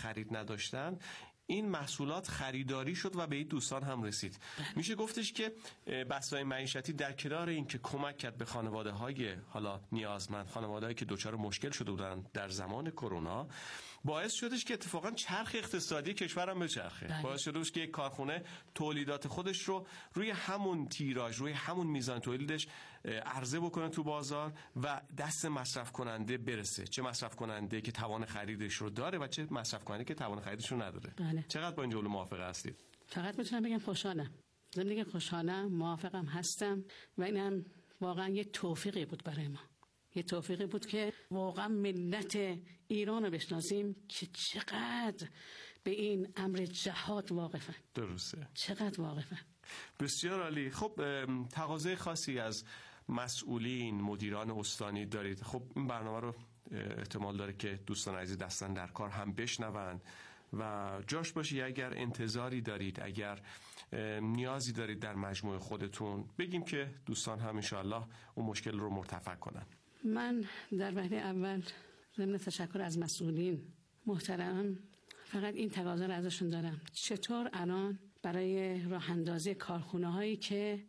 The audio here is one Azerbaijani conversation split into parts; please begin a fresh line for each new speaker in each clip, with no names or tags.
خرید نداشتن، این محصولات خریداری شد و به این دوستان هم رسید. میشه گفتش که بسای معیشتی در کنار این که کمک کرد به خانواده‌های حالا نیازمند، خانواده‌هایی که دچار مشکل شده بودن در زمان کرونا، باعث شدش که اتفاقا چرخ اقتصادی کشورم بچرخه. باعث شدش که یک کارخونه تولیدات خودش رو روی همون تیراژ، روی همون میزان تولیدش عرضه بکنه تو بازار و دست مصرف کننده برسه. چه مصرف کننده که توان خریدش رو داره و چه مصرف کننده که توان خریدش رو نداره. چقدر با این جمله موافق هستید؟
فقط میتونم بگم خوشحالم. زندگی خوشحالم، موافقم هستم و اینم واقعا یه توفیقی بود برای ما. یه توفیقی بود که واقعا ملت ایران رو بشناسیم که چقدر به این امر جهاد واقفن.
درسته.
چقدر واقفن.
بسیار عالی. خب تقاضای خاصی از مسئولین، مدیران استانی دارید. خب این برنامه رو احتمال داره که دوستان عزیز دستن در کار هم بشنون و جاش باشه. اگر انتظاری دارید، اگر نیازی دارید در مجموعه خودتون بگیم که دوستان هم انشاءالله اون مشکل رو مرتفع کنن.
من در وهله اول ضمن تشکر از مسئولین محترم فقط این تقاضا رو ازشون دارم: چطور الان برای راه اندازی کارخونه هایی که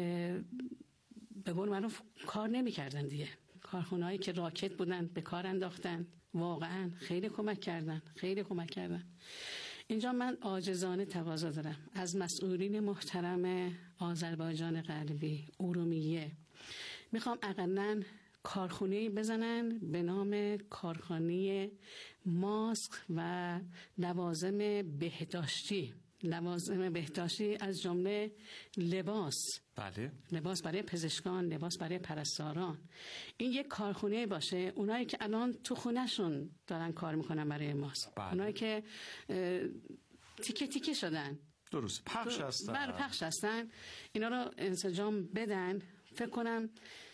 به قول معروف کار نمی کردن دیگه، کارخونه هایی که راکت بودن به کار انداختن، واقعا خیلی کمک کردن، خیلی کمک کردن. اینجا من عاجزانه تقاضا دارم از مسئولین محترم آذربایجان غربی، ارومیه، میخوام اقلن کارخونه‌ای بزنن به نام کارخانه ماسک و لوازم بهداشتی. لوازم بهداشتی از جمله لباس.
بله.
لباس برای پزشکان، لباس برای پرستاران. این یک کارخونه باشه. اونایی که الان تو خونهشون دارن کار میکنن برای ماسک.
بله.
اونایی که تیکه تیکه شدن.
درست. پخش هستن.
بله پخش هستن. اینا رو انسجام بدن. فکر کنم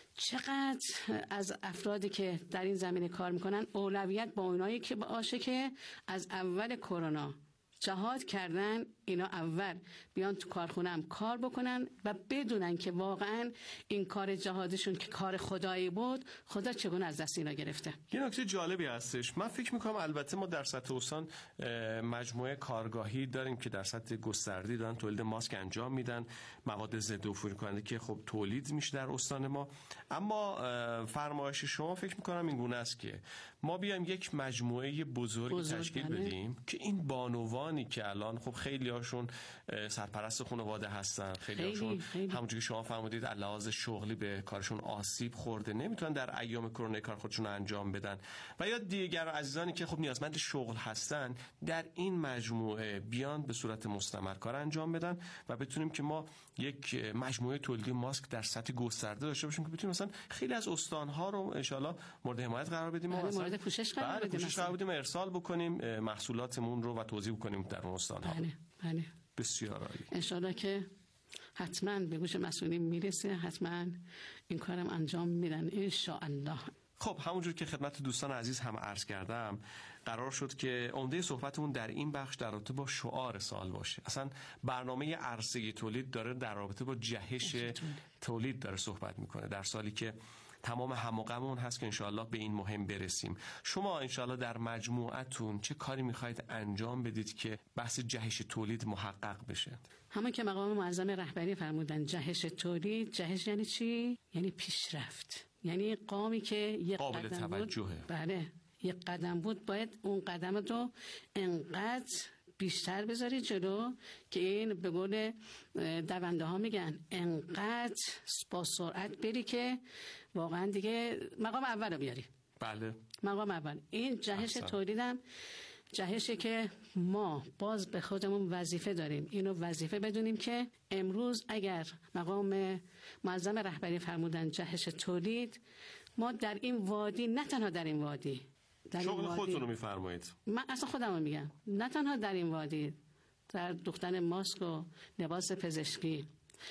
چقدر از افرادی که در این زمینه کار میکنن اولویت با اونایی که باشه که از اول کرونا جهاد کردن، اینا اول بیان تو کارخونم کار بکنن و بدونن که واقعا این کار جهادشون که کار خدایی بود، خدا چگونه از دست اینا گرفته.
یه نکته جالبی هستش. من فکر میکنم البته ما در سطح استان مجموعه کارگاهی داریم که در سطح گسترده‌ای دارن تولید ماسک انجام میدن، مواد ضد عفونی کننده که خب تولید میشه در استان ما. اما فرمایش شما فکر میکنم این گونه است که ما بیایم یک مجموعه بزرگ تشکیل بدیم که این بانوانی که الان خب خیلی هاشون سرپرست خانواده هستن، خیلی هاشون همونجوری که شما فرمودید لحاظ شغلی به کارشون آسیب خورده، نمیتونن در ایام کرونا کار خودشون انجام بدن، و یا دیگر عزیزانی که خب نیازمند شغل هستن در این مجموعه بیان به صورت مستمر کار انجام بدن و بتونیم که ما یک مجموعه تولیدی ماسک در سطح گسترده داشته باشیم که بتونیم مثلا خیلی از استان‌ها رو ان شاءالله مورد حمایت قرار بدیم،
مورد پوشش قرار بدیم،
ارسال بکنیم محصولاتمون رو و توزیع بکنیم در اون استان‌ها.
بله.
بسیار عالی.
ان شاءالله که حتما به گوش مسئولین میرسه، حتما این کارم انجام میدن ان شاءالله.
خب همونجور که خدمت دوستان عزیز هم عرض کردم، قرار شد که عمده صحبتمون در این بخش در رابطه با شعار سال باشه. اصلا برنامه عرصه تولید داره در رابطه با جهش تولید داره صحبت میکنه، در سالی که تمام هم و غممون هست که انشاءالله به این مهم برسیم. شما انشاءالله در مجموعتون چه کاری میخواید انجام بدید که بحث جهش تولید محقق بشه؟
همون که مقام معظم رهبری فرمودن جهش تولید. جهش یعنی چی؟ یعنی پیشرفت، یعنی قومی که یک
قابل توجهه.
بله، یک قدم بود باید اون قدم رو انقدر بیشتر بذاری جلو که این به قول دونده ها میگن انقدر با سرعت بری که واقعا دیگه مقام اول رو بیاری.
بله.
مقام اول. این جهش تولیدم جهشه که ما باز به خودمون وظیفه داریم، اینو وظیفه بدونیم که امروز اگر مقام معظم رهبری فرمودن جهش تولید، ما در این وادی، نه تنها در این وادی،
شغل خودتون رو میفرمایید،
من اصلا خودم رو میگم، نه تنها در این وادی در دوختن ماسک و لباس پزشکی،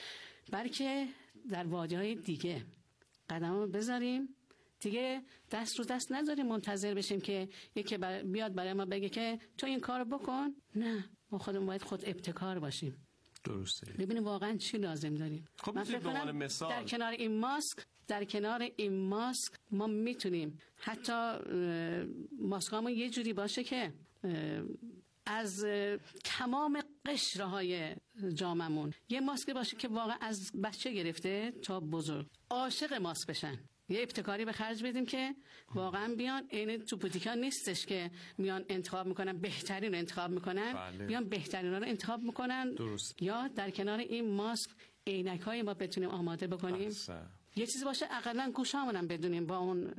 بلکه در وادی‌های دیگه قدم رو بذاریم دیگه، دست رو دست نذاریم منتظر بشیم که یکی بیاد برای ما بگه که تو این کار بکن. نه، ما خودمون باید خود ابتکار باشیم.
درسته.
ببینیم واقعا چی لازم داریم.
خب من فکر کنم مثال
در کنار این ماسک ما میتونیم حتی ماسکامون یه جوری باشه که از تمام قشرهای جامعمون یه ماسک باشه که واقعا از بچه گرفته تا بزرگ عاشق ماسک بشن. یه ابتکاری به خرج بدیم که واقعا بیان این تو بوتیکا نیستش که میان انتخاب میکنن بهترین رو انتخاب میکنن.
بله.
بیان بهترین رو انتخاب میکنن.
درست.
یا در کنار این ماسک عینک‌های ما بتونیم آماده بکنیم. یه چیزی باشه اقلا گوشامون هم بدونیم با اون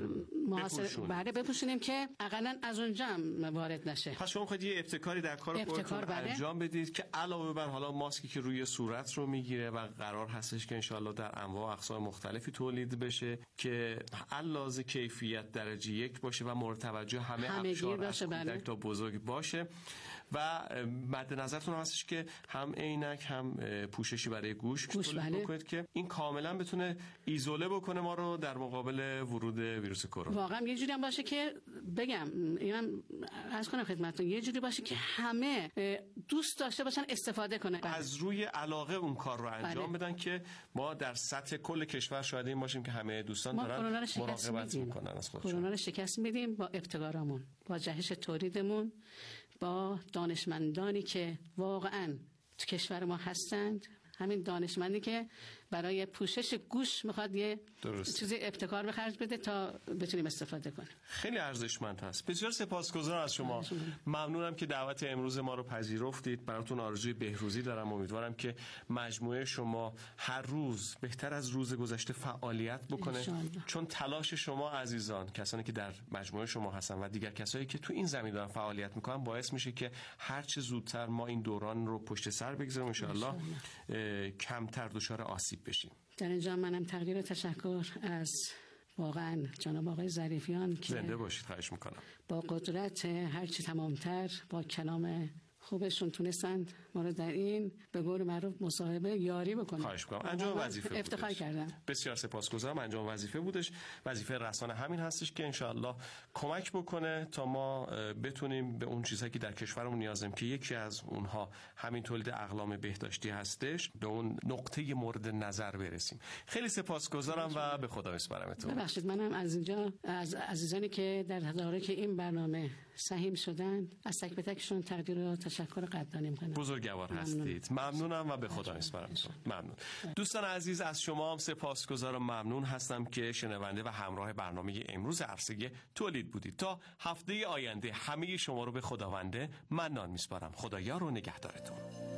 محاسبه بپوشونیم که اقلا از اونجا هم وارد نشه.
پس شما خواهید یه ابتکاری در کار خودتون انجام بدید که علاوه بر حالا ماسکی که روی صورت رو میگیره و قرار هستش که انشالله در انواع و اقسام مختلفی تولید بشه که علاوه کیفیت درجه 1 باشه و مورد توجه همه ابشار از کودک تا بزرگ باشه و مد نظرتون هستش که هم عینک هم پوششی برای گوش تولید بکنید که این کاملا بتونه ایزوله بکنه ما رو در مقابل ورود ویروس کرونا.
واقعا یه جوری هم باشه که بگم اینم عرض کنم خدمتتون، یه جوری باشه که همه دوست داشته باشن استفاده کنن،
از روی علاقه اون کار رو انجام بدن که ما در سطح کل کشور شاهد این باشیم که همه دوستان دارن مراقبت میکنن از خودشون.
کرونا رو شکست میدیم با ابتکارامون، با جهش تولیدمون، با دانشمندانی که واقعا تو کشور ما هستند. همین دانشمندی که برای پوشش گوش میخواد یه چیزی ابتکار به خرج بده تا بتونیم استفاده کنیم.
خیلی ارزشمند هست. بسیار سپاسگزارم از شما. ممنونم که دعوت امروز ما رو پذیرفتید. براتون آرزوی بهروزی دارم. امیدوارم که مجموعه شما هر روز بهتر از روز گذشته فعالیت بکنه، چون تلاش شما عزیزان، کسانی که در مجموعه شما هستن و دیگر کسایی که تو این زمین دارن فعالیت میکنن، باعث میشه که هر چه زودتر ما این دوران رو پشت سر بگذاریم ان شاءالله کمتر دچار آسیب بشیم.
در اینجا منم تقدیر و تشکر از واقعا جناب آقای ظریفیان که
زنده باشید. خواهش میکنم.
با قدرت هرچی تمامتر با کلام خوبشون تونستند ما رو در این به قول معروف مصاحبه یاری بکنن.
خواهش می‌کنم. انجام وظیفه بودش.
افتخار کردم.
بسیار سپاسگزارم. انجام وظیفه بودش. وظیفه رسانه همین هستش که انشاءالله کمک بکنه تا ما بتونیم به اون چیزهایی که در کشورمون نیاز داریم که یکی از اونها همین تولید اقلام بهداشتی هستش، به اون نقطه مورد نظر برسیم. خیلی سپاسگزارم و به خدا میسپارمتون.
ببخشید منم از اینجا از عزیزانی که در تدارک این برنامه سهیم شدن از تک به تکشون تقدیر و تشکر قدردانی می‌کنم.
بزرگوار هستید. ممنونم و به خدا میسپارمتون. ممنون. دوستان عزیز، از شما هم سپاسگزار و ممنون هستم که شنونده و همراه برنامه امروز عرصه تولید بودید. تا هفته آینده همه شما رو به خداونده منان میسپارم. خدایا و نگهدارتون.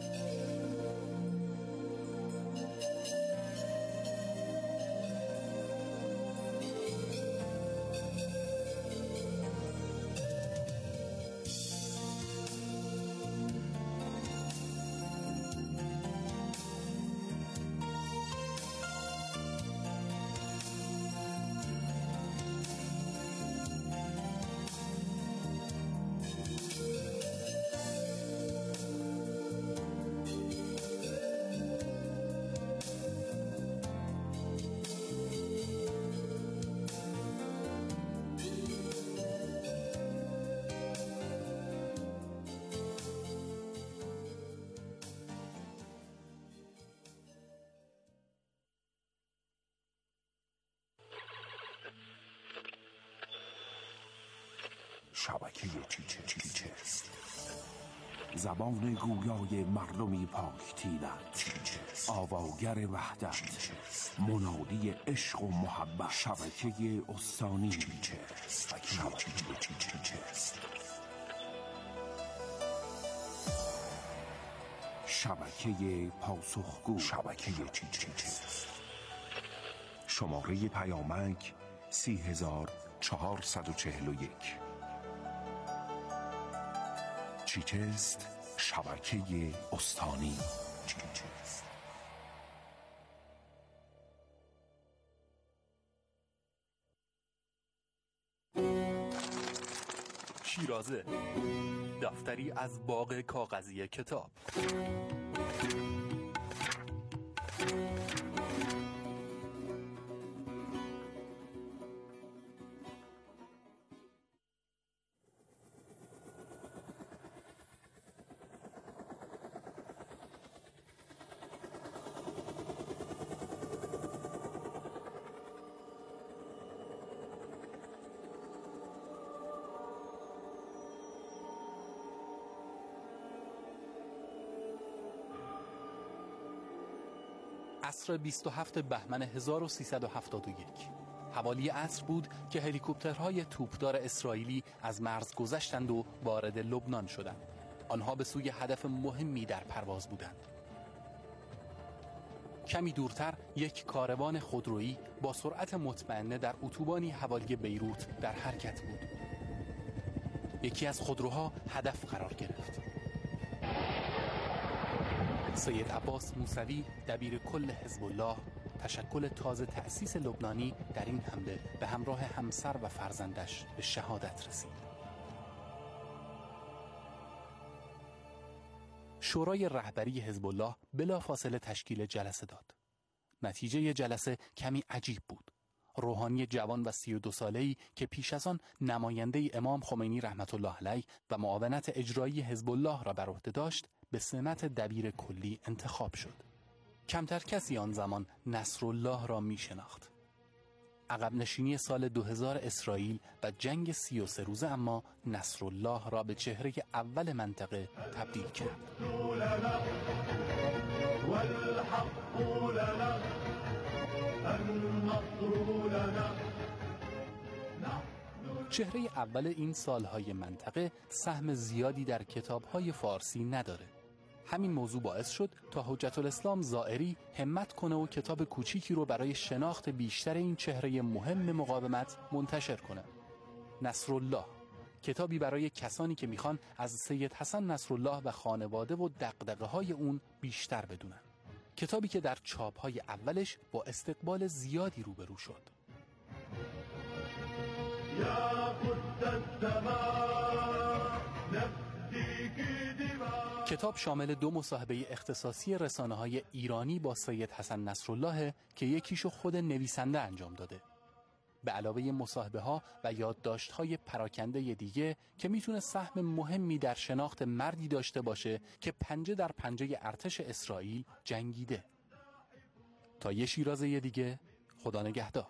شبکه چیچست، زبان گویای مردمی پاک تینت، آواگر وحدت، منادی عشق و محبت، شبکه استانی چیچست. شبکه پاسخگو، شبکه چیچست. شماره پیامک 30441. چیچست، شبکه استانی. چیچست.
شیرازه، دفتری از باغ کاغذی کتاب. عصر 27 بهمن 1371 حوالی عصر بود که هلیکوپترهای توپدار اسرائیلی از مرز گذشتند و وارد لبنان شدند. آنها به سوی هدف مهمی در پرواز بودند. کمی دورتر یک کاروان خودرویی با سرعت مطمئنه در اتوبانی حوالی بیروت در حرکت بود. یکی از خودروها هدف قرار گرفت. سید عباس موسوی دبیر کل حزب الله، تشکل تازه تأسیس لبنانی، در این حمله به همراه همسر و فرزندش به شهادت رسید. شورای رهبری حزب الله بلافاصله تشکیل جلسه داد. نتیجه جلسه کمی عجیب بود. روحانی جوان و 32 ساله‌ای که پیش از آن نماینده امام خمینی رحمت الله علیه و معاونت اجرایی حزب الله را بر عهده داشت، به سمت دبیر کلی انتخاب شد. کمتر کسی آن زمان نصرالله را می شناخت. عقب نشینی سال 2000 اسرائیل و جنگ 33 روزه اما نصرالله را به چهره اول منطقه تبدیل کرد. چهره اول این سالهای منطقه سهم زیادی در کتابهای فارسی نداره. همین موضوع باعث شد تا حجت الاسلام زائری همت کنه و کتاب کوچیکی رو برای شناخت بیشتر این چهره مهم مقاومت منتشر کنه. نصرالله، کتابی برای کسانی که میخوان از سید حسن نصرالله و خانواده و دغدغه‌های اون بیشتر بدونن. کتابی که در چاپ‌های اولش با استقبال زیادی روبرو شد. کتاب شامل 2 مصاحبه اختصاصی رسانه‌های ایرانی با سید حسن نصرالله که یکیشو خود نویسنده انجام داده. به علاوه مصاحبه‌ها و یادداشت‌های پراکنده دیگه که میتونه سهم مهمی در شناخت مردی داشته باشه که پنجه در پنجه ارتش اسرائیل جنگیده. تا یه شیرازه دیگه، خدا نگهدار.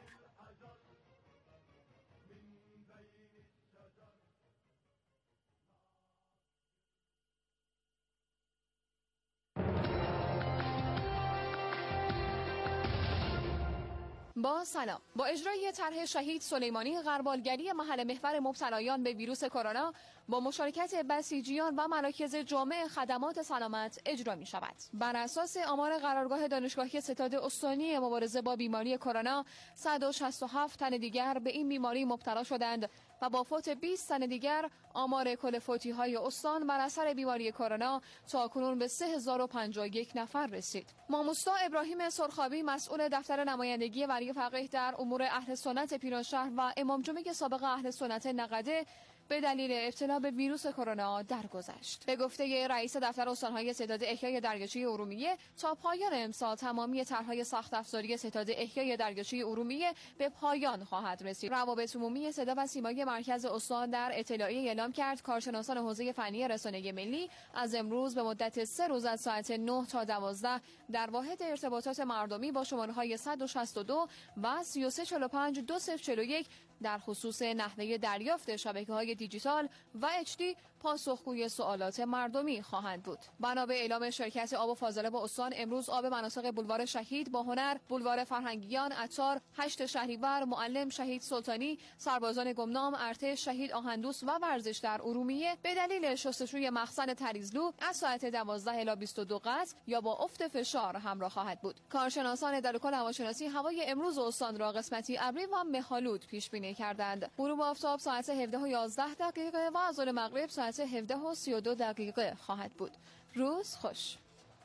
با سلام. با اجرای طرح شهید سلیمانی غربالگری محل محور مبتلایان به ویروس کرونا با مشارکت بسیجیان و مراکز جامع خدمات سلامت اجرا می شود. بر اساس آمار قرارگاه دانشگاهی ستاد استانی مبارزه با بیماری کرونا، 167 تن دیگر به این بیماری مبتلا شدند و با فوت 20 تن دیگر آمار کل فوتی‌های استان بر اثر بیماری کرونا تاکنون به 3051 نفر رسید. ماموستا ابراهیم سرخابی مسئول دفتر نمایندگی ولی فقیه در امور اهل سنت پیرانشهر و امام جمعه سابق اهل سنت نقده به دلیل ابتلا به ویروس کرونا درگذشت. به گفته رئیس دفتر استانهای ستاد احیای دریاچه ارومیه، تا پایان امسال تمامی طرح‌های سخت افزاری ستاد احیای دریاچه ارومیه به پایان خواهد رسید. روابط عمومی صدا و سیمای مرکز استان در اطلاعیه اعلام کرد کارشناسان حوزه فنی رسانه ملی از امروز به مدت 3 روز از ساعت 9 تا 12 در واحد ارتباطات مردمی با شماره‌های 162 و 3345 2041 در خصوص نحوه دریافت شبکه‌های دیجیتال و HD پاسخگوی سوالات مردمی خواهند بود. بنا به اعلام شرکت آب و فاضله با استان، امروز آب مناطق بولوار شهید با هنر، بولوار فرهنگیان، عطار، 8 شهریور، معلم شهید سلطانی، سربازان گمنام، ارتش شهید آهندوس و ورزش در ارومیه به دلیل شستشوی مخزن تریزلو از ساعت 12 الی 22 قطع یا با افت فشار همراه خواهد بود. کارشناسان اداره کل هواشناسی هوای امروز استان را قسمتی ابری و مه‌آلود پیش بینی کردند. غروب آفتاب ساعت 17:11 و اذان مغرب ساعت 17:32 خواهد بود. روز خوش.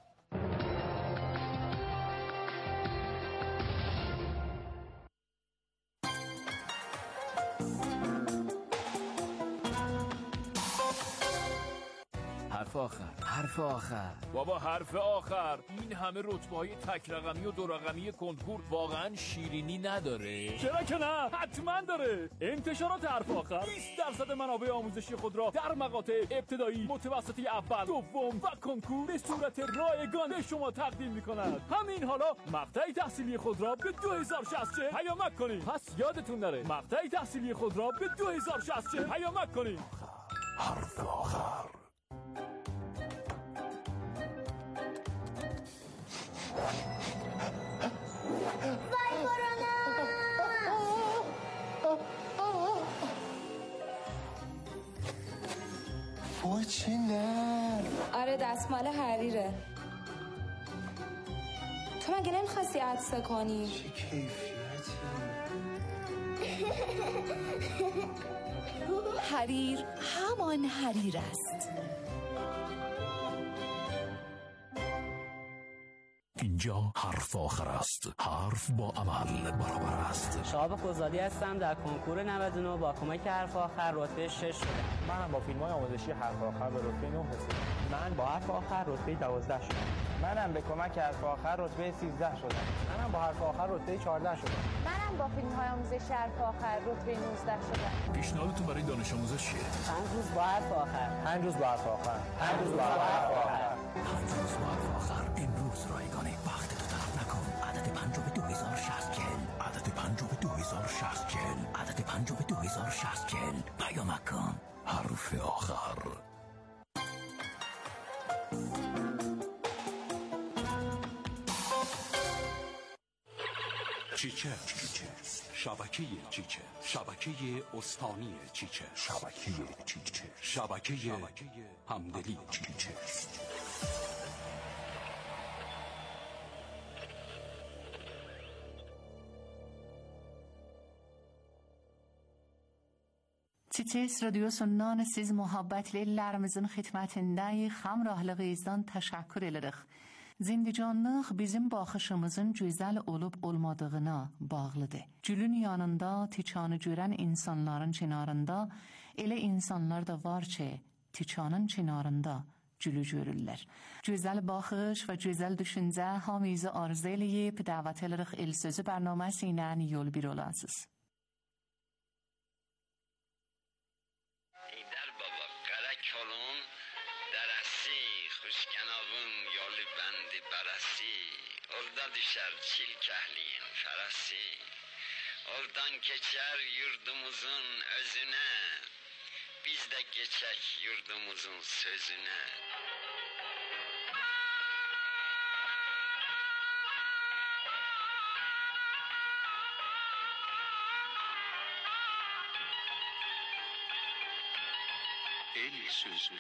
حرف آخر
بابا، حرف آخر. این همه رتبه‌های تک رقمی و دو رقمی کنکور واقعا شیرینی نداره؟
چرا که نه، حتما داره. انتشارات حرف آخر 20% منابع آموزشی خود را در مقاطع ابتدایی، متوسطه اول، دوم و کنکور به صورت رایگان به شما تقدیم می‌کند. همین حالا مقطع تحصیلی خود را به 2060 پیامک کنید. پس یادتون نره مقطع تحصیلی خود را به 2060 پیامک کنید.
حرف آخر. وای چه نه.
آره دستمال حریره. تو مگه نمیخواستی عطسه کنی؟
چه کیفیتی.
حریر همان حریر است.
اینجا حرف آخر است. حرف با عمل برابر است.
شهاب خوزادی هستم. در کنکور 99 با کمک حرف آخر رتبه 6 شدم.
منم با فیلم‌های آموزشی حرف آخر به رتبه 9 رسیدم.
من با حرف آخر رتبه 12 شدم.
منم به کمک حرف آخر رتبه 13 شدم. منم با حرف آخر رتبه 14 شدم.
منم با فیلم‌های آموزشی حرف آخر رتبه 19 شدم.
پیشنهادتون برای دانش آموز چیه؟
5 روز با حرف آخر.
5 روز با حرف آخر. 5 روز با حرف آخر.
5 روز با حرف آخر. امروز رایگانه. وقت تو طرف نکن. عدد 5 به 2060 عدد 5 به 2060 عدد 5 به 2060 پیام کن. حرف آخر. چیچه شبکه چیچه شبکه استانی چیچه شبکه چیچه شبکه همدلی چیچه.
Çiçeğiz radyosundan siz muhabbetlilerimizin xidmətində hamrahlığı izdən təşəkkür edirik. Zindicanlıq bizim baxışımızın gözəl olub olmadığına bağlıdır. Gülün yanında tikanı görən insanların çinarında elə insanlar da var ki, tikanın çinarında gülü görürlər. Gözəl baxış və gözəl düşüncə hamımızı arzu eləyib dəvət edirik El Sözü bərnaməsi ilə yol bir olasınız.
Düşer çilkehliğin ferası, oradan geçer yurdumuzun özüne, biz de geçek yurdumuzun sözüne. El Sözü.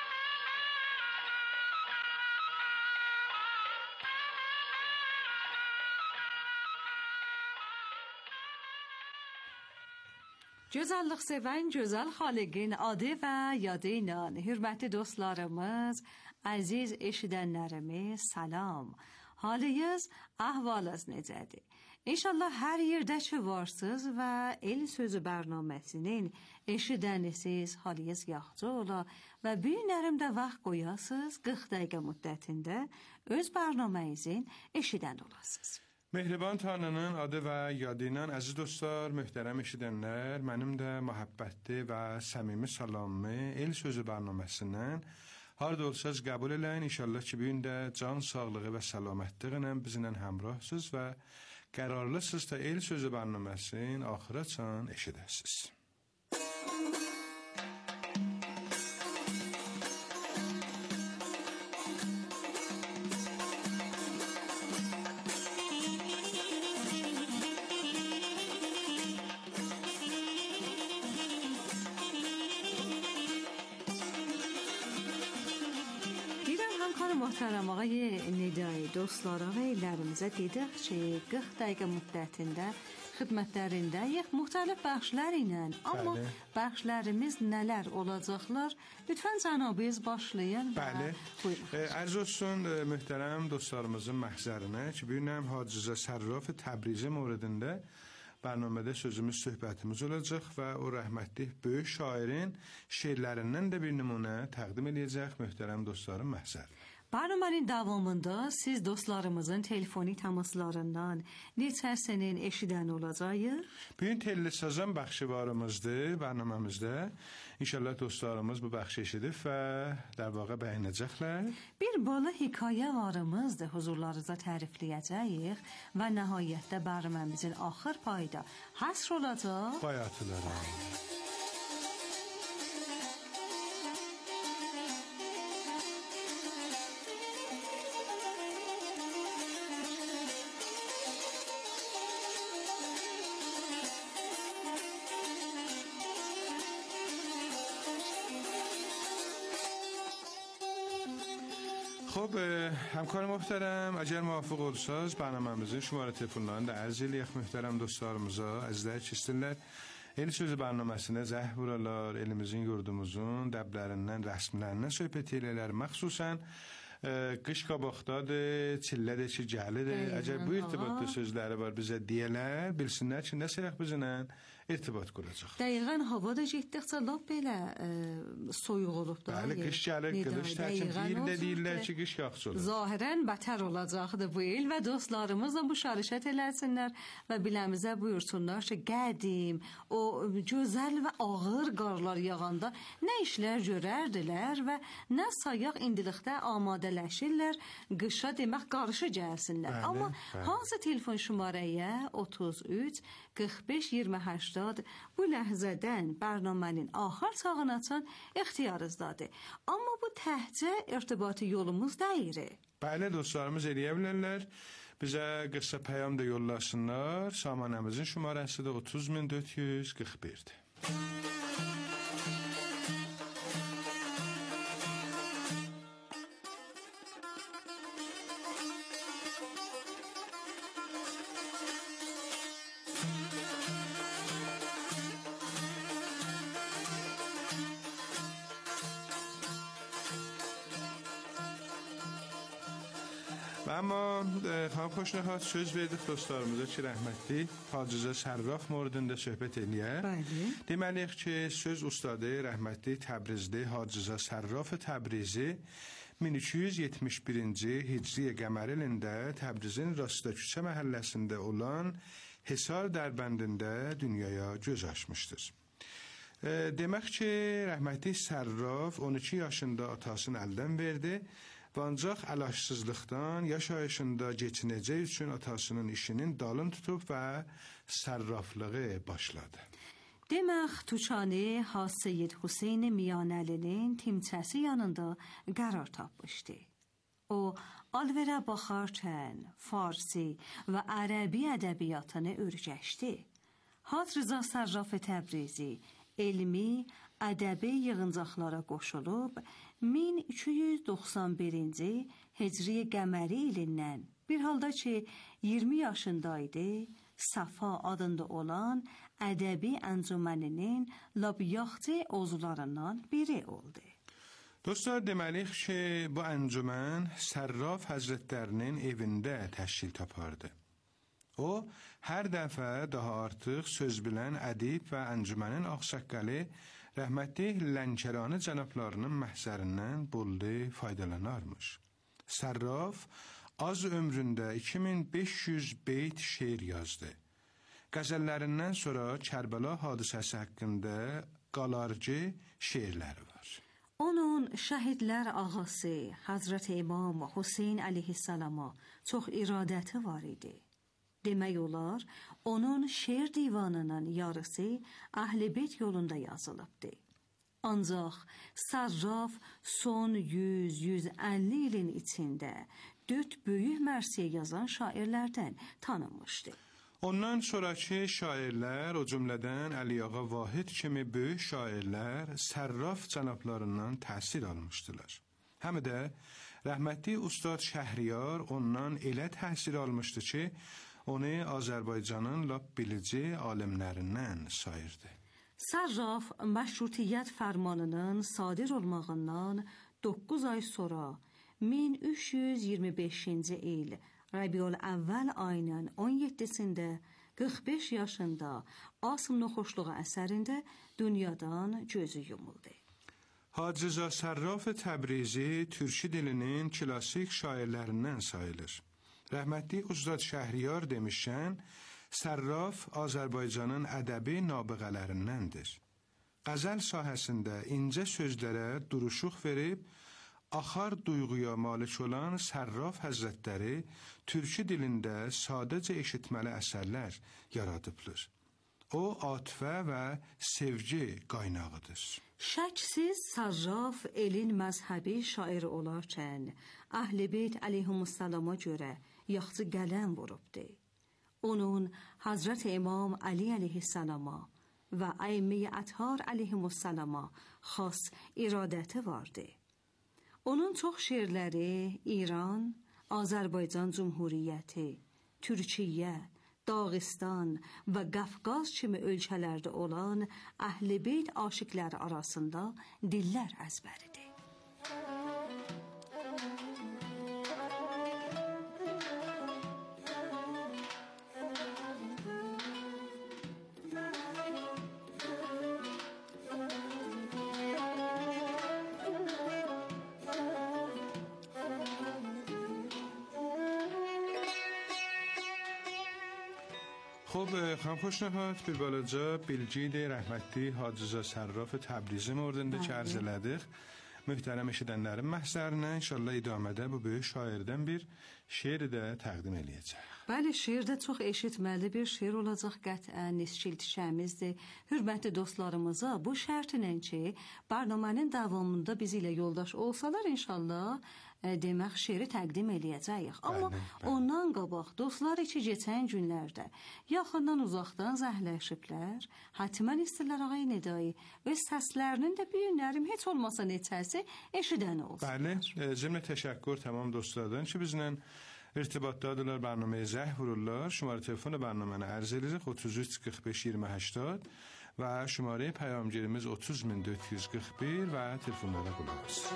Gözəllik sevən gözəl xaliqin adı və yadı ilə hörmətli dostlarımız, əziz eşidənlərimiz, salam. Halınız, əhvalınız necədir? İnşallah hər yerdə ki varsınız və El Sözü bərnaməsinin eşidənisiz, halınız yaxşı ola və bu günlərimdə vaxt qoyasınız, 40 dəqiqə müddətində öz bərnaməmizin eşidən olasınız.
Mehriban Tanrının adı və yadı ilə əziz dostlar, möhtərəm eşidənlər, mənim də məhəbbətli və səmimi salamımı El Sözü bərnaməsindən harda olsanız qəbul eləyin. İnşallah ki, bu gün də can sağlığı və səlamətliyi ilə bizimlə həmrahsınız və qərarlısınız da El Sözü bərnaməsinin axıracan eşidəsiniz.
Muhterem ağay Nidai dostlara və illərimizə dedik ki 40 dəqiqə müddətində xidmətlərindəyik müxtəlif bəxşlər ilə. Amma bəxşlərimiz nələr olacaqlar? Lütfən cənabınız başlayın.
Bəli. Ərz olsun möhtərəm dostlarımızın məhzərinə ki, bu gün Hacı Sərraf Təbrizi mövridində bərnamədə sözümüz, söhbətimiz olacaq və o rəhmətli böyük şairin şeirlərindən də bir nümunə təqdim edəcək möhtərəm dostların məhzəri.
Bərnamənin davamında siz dostlarımızın telefoni təmaslarından neçəsinin eşidən olacaq?
Bugün telli sazan bəxşivarımızdır bərnaməmizdə. İnşallah dostlarımız bu bəxşi eşidib və در واقع bəyənəcəklər.
Bir bala hekayə varımızdır, huzurlarınıza tərifləyəcəyik və nəhayətdə bərnaməmizin axır payda həsr olacaq.
Bayatılara. خب همکار محترم اگر موافق olsanız برنامemizin şumara telefonlarını da arz eləyək mühtərəm dostlarımıza, əzizlər keçsinlər. El sözü bərnaməsinə zəh buralar, elimizin, yurdumuzun dəblərindən, rəsmlərindən söhbət elələr. Məxsusən qış qabaqdadır, çillədir ki, gəlidir. Əgər bu irtibatda sözləri var bizə deyələr, bilsinlər ki, nə sərəq bizlə irtibat quracaq.
Dəqiqən hava da getdikcə lap belə soyuq olub da.
Bəli, qış gəlir, qış təkin deyirlər ki, qış yaxşı olur.
Zahirən bətər olacaqdı bu il və dostlarımızla bu şarişət eləsinlər və biləmizə buyursunlar ki, qədim, o gözəl və ağır qarlar yağanda nə işlər görərdilər və nə sayaq indilikdə amadələşirlər, qışa demək qarşı gəlsinlər. Amma hansı telefon şumarəyə 33 45 28 bu ləhzədən bərnamənin axır sağını açan ixtiyarınızdadır. Amma bu təhcə irtibatı yolumuz deyir.
Bəli, dostlarımız eləyə bilərlər. Bizə qısa pəyam da yollasınlar. Samanəmizin şumarəsi də 30441-dir. Amma xanım Xoşnəxat söz verdik dostlarımıza ki, rəhmətli Hacı Sərraf mövzusunda söhbət eləyək. Deməliyik ki, söz ustadı rəhmətli Təbrizli Hacı Sərraf Təbrizi 1271-ci Hicri qəmər ilində Təbrizin Rastaküçə məhəlləsində olan Hisar Dərbəndində dünyaya göz açmışdır. Demək ki, rəhmətli Sərraf 12 yaşında atasını əldən verdi və ancaq əlaşsızlıqdan yaşayışında keçinəcək üçün atasının işinin dalını tutub və sərraflığı başladı.
Demək, Tuçani Seyyid Hüseyn Miyanəlinin timsəsi yanında qərar tapmışdı. O, alverə baxarkən Farsi və Ərəbi ədəbiyyatını öyrəşdi. Hacı Rza Sərraf Təbrizi elmi, ədəbi yığıncaqlara qoşulub 1291-ci Hicri qəməri ilindən bir halda ki 20 yaşındaydı, Safa adında olan ədəbi əncüməninin labyaxtı uzvlarından biri oldu.
Dostlar, deməliyik ki, bu əncümən Sərraf Həzrətlərinin evində təşkil tapardı. O, hər dəfə daha artıq söz bilən ədib və əncümənin ağsaqqalı rəhmətli Lənkərani cənablarının məhzərindən bollu faydalanarmış. Sərraf az ömründə 2500 beyt şeir yazdı. Qəzəllərindən sonra Kərbəla hadisəsi haqqında qalarcı şeirləri var.
Onun şəhidlər ağası Hazreti İmam Hüseyn əleyhissalama çox iradəti var idi. Demək olar, onun şeir divanının yarısı Əhl-i Beyt yolunda yazılıbdı. Ancaq Sərraf son 100-150 ilin içində 4 böyük mərsiyə yazan şairlərdən tanınmışdı.
Ondan sonraki şairlər, o cümlədən Əliağa Vahid kimi böyük şairlər Sərraf cənablarından təsir almışdılar. Həm də rəhmətli Ustad Şəhriyar ondan elə təsir almışdı ki, onu Azərbaycanın lap bilici alimlərindən sayırdı.
Sərraf məşrutiyyət fərmanının sadir olmağından 9 ay sonra 1325-ci il Rəbiül Əvvəl ayının 17-sində 45 yaşında asm noxoşluğu əsərində dünyadan gözü yumuldu.
Hacı Sərraf Təbrizi türkü dilinin klasik şairlərindən sayılır. Rəhmətli Ustad Şəhriyar demişkən, Sərraf Azərbaycanın ədəbi nabiğələrindəndir. Qəzəl sahəsində incə sözlərə duruşuq verib, axar duyğuya malik olan Sərraf Həzrətləri türkü dilində sadəcə eşitməli əsərlər yaradıbdır. O, atifə və sevgi qaynağıdır.
Şəksiz Sərraf elin məzhəbi şairi olarkən, Əhl-i Beyt əleyhissalama görə yaxşı qələm vurubdu. Onun Hazreti İmam Ali əleyhissalama və Əimmi Ətər əleyhissalama xas iradəti vardı. Onun çox şeirləri İran, Azərbaycan Cumhuriyyəti, Türkiyə, Dağıstan və Qafqaz kimi ölkələrdə olan Əhl-i Beyt aşiqləri arasında dillər əzbəridir.
خب خانم خوشنهاد bir balaca Bilgid rəhmətli Hacıza Sərraf Təbrizi mövzusunda cərz elədik. Möhtərəm eşidənlərin məhzərinə inşallah idamədə bu böyük şairdən bir şeir də təqdim eləyəcək.
Bəli, şeirdə çox eşitməli bir şeir olacaq qətlən nisçiltişəmizdir. Hürmətli dostlarımıza bu şərtlə ki, proqramın davamında bizi ilə yoldaş olsalar inşallah demək şeiri təqdim eləyəcəyik. Amma ondan qabaq dostlar içi keçən günlərdə yaxından uzaqdan zəhləşiblər. Hətimən istəyirlər ağay Nidai öz səslərinin də bir günlərim heç olmasa neçəsi eşidən olsun.
Bəli, cümlə təşəkkür tamam dostlardan ki bizlə irtibatdadırlar, برنامه زه vururlar. شماره تلفن برنامه عرض edirik 33 45 20 80 و شماره پیامگیرimiz 30441 و telefonlara qulaq asın.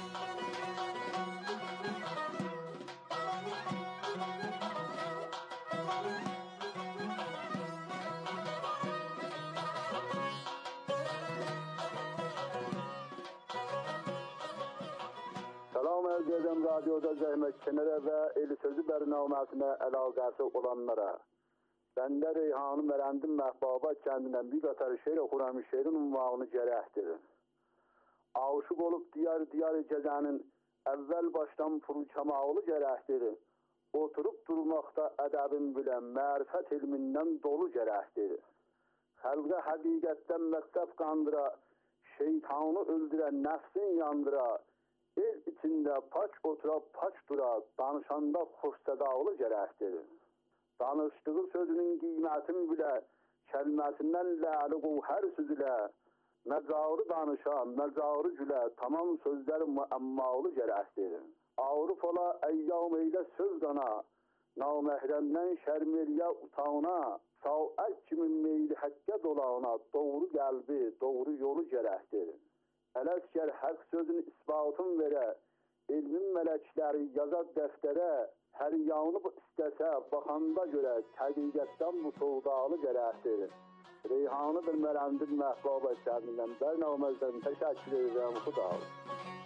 Radyoda zəhmətçilərə və Eli Sözü bərnaməsinə əlaqəsi olanlara. Bəndə Reyhanı Mərəndim Məhbaba kəndindən bir qatar şeir oxuram, şeirin ünvanını gərəkdir. Aşıq olub diyar gecənin əvvəl başdan purkəmalı gərəkdir. Oturub durmaqda ədəbin bilən mərifət ilmindən dolu gərəkdir. Xəlqə həqiqətdən məqsəd qandıra, şeytanı öldürən nəfsin yandıra, el içində paç otura, paç dura, danışanda xoş sədalı gərəkdir. Danışdığı sözünün qiymətin bilə, kəlməsindən ləli qovhər süzülə, məcarı danışa, məcarı gülə, tamam sözləri müəmmalı gərəkdir. Arif ola, əyyam eylə söz qana, naməhrəmdən şərmeliyə utana, saat kimi meyli həqqə dolana, doğru qəlbi, doğru yolu gərəkdir. Ələskər həq sözün isbatın verə, ilmin mələkləri yazar dəftərə, hər yanıb istəsə, baxanda görə, həqiqətdən bu sevdalı gərəkdir. Reyhanı bir Mərəndim Məhbaba kəndindən bərnaməzdən təşəkkür edirəm, xuda olsun.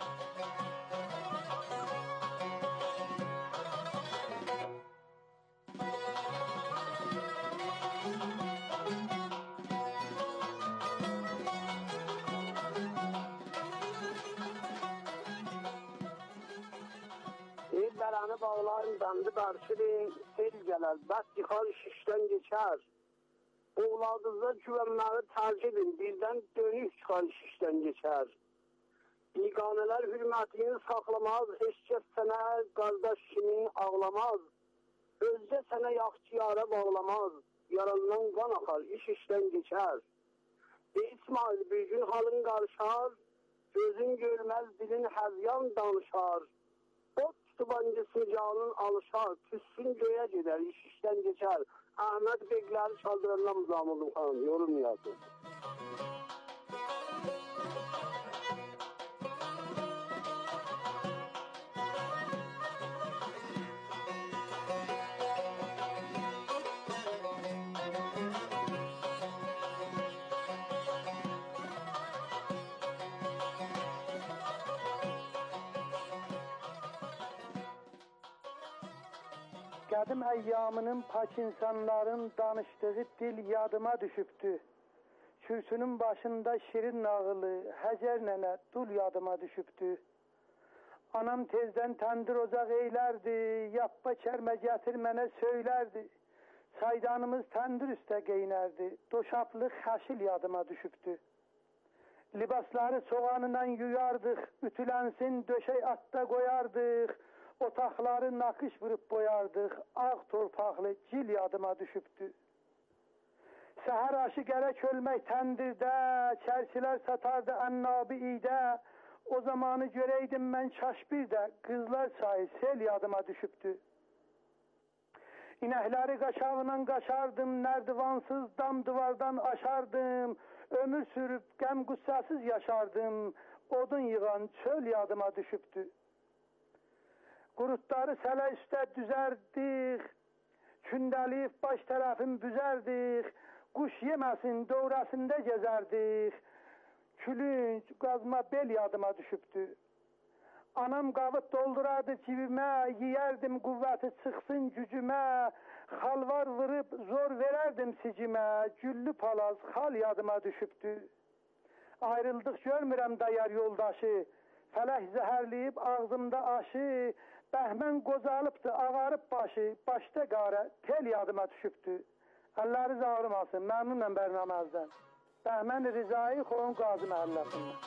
Bəranı bağların bəndi qarşılayın, sel gələr, bəs yıxar şişdən geçər. Oğladınıza güvənməyi tərcih edin, birdən dönük çıxar şişdən geçər. Biqanələr hürmətini saxlamaz, heç kəs sənə qardaş kimin ağlamaz. Özcə sənə yaxçıyara bağlamaz, yaralından qan axar, iş işdən geçər. İsmail bir gün halın qarışar, gözün görməz dilin həzyan danışar. Tubancısı canın alışar, tüssün göğe gider, iş işten geçer. Ahmet Bekler'i çaldıranlar Muzamıldım Hanım, yorum yazdı.
Qədim əyyamının pak insanların danışdığı dil yadıma düşübdü. Kürsünün başında şirin nağılı, Həcər nənə dul yadıma düşübdü. Anam tezdən təndir ocaq eylərdi, yappa kərmə gətir mənə söylərdi. Çaydanımız təndir üstə qeynərdi, doşaplı xəşil yadıma düşübdü. Libasları soğanından yuyardıq, ütülənsin döşək atda qoyardıq. Otaqları nakış vurub boyardıq, ağ torpaqlı cil yadıma düşübdü. Səhər aşı gərək ölmək təndirdə, çərçilər satardı ənnabi idə, O zamanı göreydim ben kaş bir de kızlar çayı sel yadıma düşüptü. İnekleri kaşağından kaşardım, nerdivansız dam duvardan aşardım. Ömür sürüp gəm gussasız yaşardım, odun yığan çöl yadıma düşüptü. Qurutları sələ üstə düzərdik, kündəliyib baş tərəfin büzərdik, quş yeməsin dövrəsində gezərdik, külünc, qazma bel yadıma düşüptü. Anam qavıt doldurardı cibimə, yiyərdim qüvvəti çıxsın gücümə, xalvar vırıb zor verərdim sicimə, güllü palaz xal yadıma düşüptü. Ayrıldıq görmürəm dayar yoldaşı, fələk zəhərləyib ağzımda aşı, bəhmən qocalıbdı ağarıb başı, başda qarə tel yadıma düşüptü. Əlləri ağrımasın, məmnunəm bərnaməzdən. Bəhmən Rizai Xoğun Qazi məhəlləsində.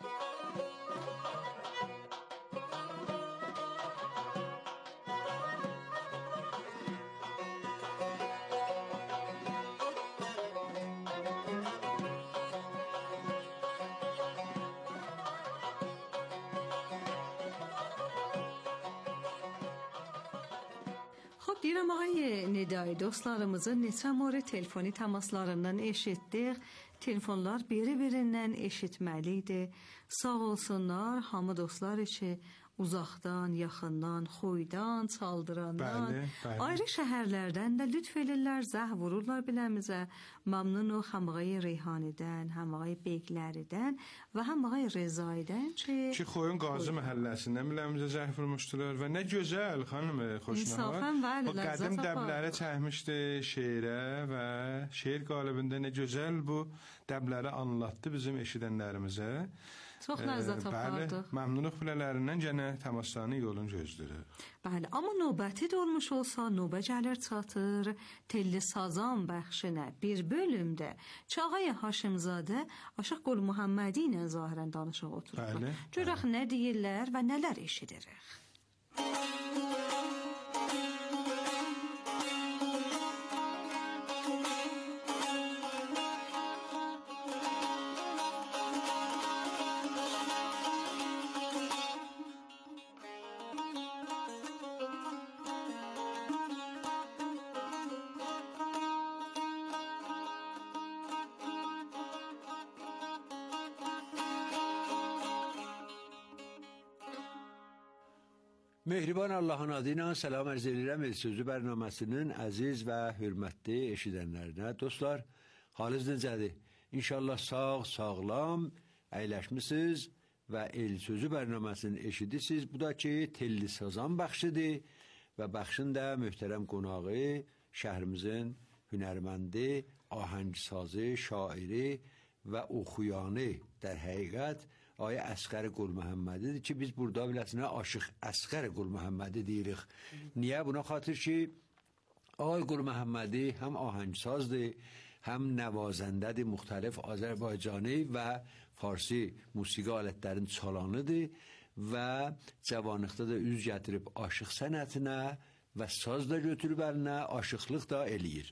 خب دیرم آقای ندایی dostlarımızın neçə mora telefoni təmaslarından eşitdik. Telefonlar biri-birindən eşitməlidir. Sağ olsunlar hamı dostlar üçün uzaqdan, yaxından, xoydan, çaldırandan, ayrı şəhərlərdən də lütf edirlər, zəh vururlar biləmizə. Məmnunuq həm ağay Reyhanidən, həm ağay Beyqləridən və həm ağay Rezaidən
ki Xoyun Qazi məhəlləsindən biləmizə zəh vurmuşdular və nə gözəl xanım xoşnavad. O qədim dəbləri çəkmişdi şeirə və şeir qalibində nə gözəl bu dəbləri anlattı bizim eşidənlərimizə.
Çox ləzzət apardı.
Bəli, məmnunuq bilələrindən gənə təmaslarını yolun gözləyir.
Bəli, amma növbəti dolmuş olsa, növbə gəlir çatır Telli Sazan bəxşinə bir bölümdə Çağay Haşimzadə Aşıq Qul Muhammədi ilə zahirən danışıq oturur. Görək nə deyirlər və nələr eşidirik.
Mehriban Allahın adı ilə salam ərz edirəm El Sözü bərnaməsinin əziz və hörmətli eşidənlərinə. Dostlar, halınız necədir? İnşallah sağ, sağlam əyləşmisiniz və El Sözü bərnaməsini eşidirsiniz. Bu da ki, Telli Sazan bəxşidir və bəxşin də möhtərəm qonağı şəhrimizin hünərməndi, ahəngsazı, şairi və oxuyanı در həqiqət Ay Əsqər Qul Məhəmmədidir ki, biz burada biləsinə Aşıq Əsqər Qul Məhəmmədi deyirik. Niyə? Buna xatır ki, Ay Qul Məhəmmədi həm ahəngsazdır, həm nəvazəndədir, müxtəlif Azərbaycani və Farsi musiqi alətlərin çalanıdır və cavanlıqda da üz gətirib aşıq sənətinə və saz da götürüb əlinə, aşıqlıq da eləyir.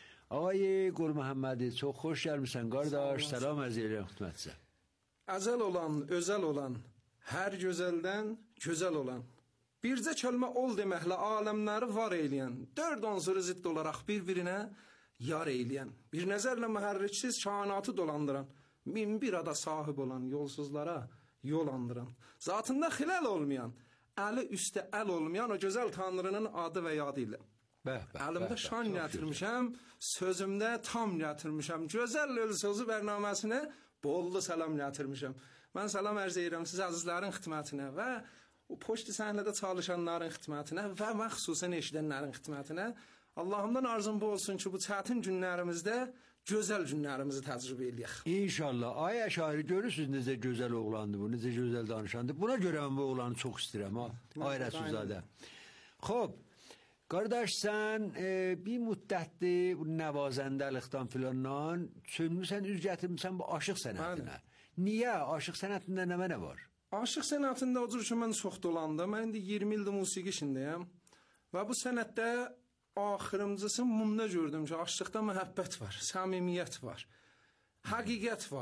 Ay Qul Məhəmmədi, çox xoş gəlmişsən qardaş, salam ərz edirəm xidmətçisə.
Əzəl olan, özəl olan, hər gözəldən gözəl olan, bircə kəlmə ol deməklə aləmləri var eyləyən, 4 unsuru zidd olaraq bir-birinə yar eyləyən, bir nəzərlə mühərriksiz kainatı dolandıran, 1001 ada sahib olan yolsuzlara yol andıran, zatında xiləl olmayan, əli üstə əl olmayan o gözəl tanrının adı və yadı ilə. Əlimdə şan gətirmişəm, sözümdə tam gətirmişəm, gözəl El Sözü bərnaməsinə bollu salam gətirmişəm. Mən salam ərz edirəm siz əzizlərin xidmətinə və o poçt səhnədə çalışanların xidmətinə və məxsusən eşidənlərin xidmətinə. Allahımdan arzum bu olsun ki, bu çətin günlərimizdə gözəl günlərimizi təcrübə eləyək.
İnşallah. Ay Əşari, görürsünüz necə gözəl oğlandı bu, necə gözəl danışandı. Buna görə mən bu oğlanı çox istəyirəm ha. Ay Rəsulzadə. Xoş. Qardaş, sən bir müddətdir nəvazəndəlikdən filandan sönmüsən, üz gətirmişsən bu aşıq sənətinə. Niyə? Aşıq sənətində nə var?
Aşıq sənətində o cür ki, mən çox dolandım. Mən indi 20 ildir musiqi işindəyəm. Və bu sənətdə axırımcısı bunda gördüm ki, aşıqda məhəbbət var, səmimiyyət var, həqiqət var,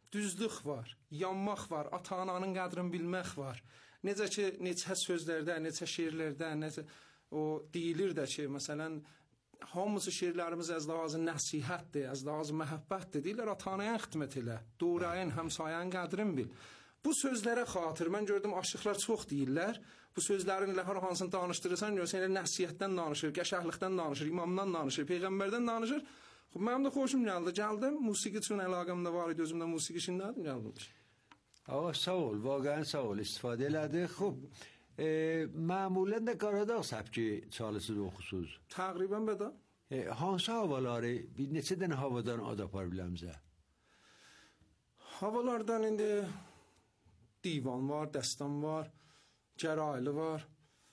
düzlük var, yanmaq var, ata-ananın qədrini bilmək var. Necə ki, neçə sözlərdə, neçə şeirlərdə, necə o deyilir də ki, məsələn, hamısı şeirlərimiz az daha az nəsihətdir, az daha az məhəbbətdir. Deyirlər, ata-anaya xidmət elə, doğrayın, həmsayənin qədrini bil. Bu sözlərə xatir, mən gördüm, aşıqlar çox deyirlər. Bu sözlərin ilə hər hansını danışdırırsan, görürsən, elə nəsihətdən danışır, qəşəhlikdən danışır, imamdan danışır, peyğəmbərdən danışır. Mənim də xoşum gəldi. Gəldim, musiqi üçün əlaqəm də var idi, özümdə musiqi işindədim, gəldim.
آقا sağ ol واقعا sağ ol استفاده elədi. Xub معمولا də Qaradağ səbki çalışır oxusuz.
Təqribən belə.
Hansı havaları bir neçə dənə havadan ad apar biləmizə?
Havalardan indi divan var, dəstan var, cəraylı var.